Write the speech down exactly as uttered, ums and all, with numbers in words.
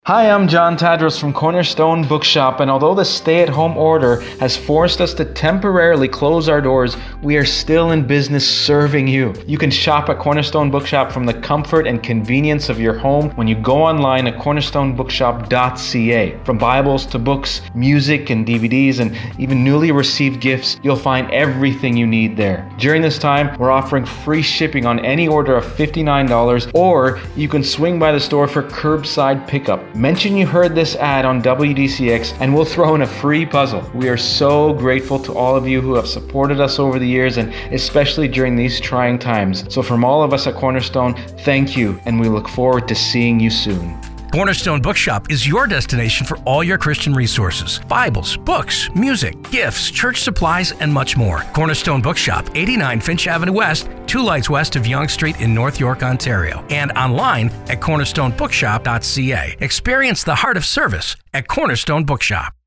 Hi, I'm John Tadros from Cornerstone Bookshop, and although the stay-at-home order has forced us to temporarily close our doors, we are still in business serving you. You can shop at Cornerstone Bookshop from the comfort and convenience of your home when you go online at cornerstone bookshop dot c a. From Bibles to books, music and D V Ds, and even newly received gifts, you'll find everything you need there. During this time, we're offering free shipping on any order of fifty-nine dollars, or you can swing by the store for curbside pickup. Mention you heard this ad on W D C X and we'll throw in a free puzzle. We are so grateful to all of you who have supported us over the years, and especially during these trying times. So from all of us at Cornerstone, thank you, and we look forward to seeing you soon. Cornerstone Bookshop is your destination for all your Christian resources. Bibles, books, music, gifts, church supplies, and much more. Cornerstone Bookshop, eighty-nine Finch Avenue West, two lights west of Yonge Street in North York, Ontario. And online at cornerstone bookshop dot c a. Experience the heart of service at Cornerstone Bookshop.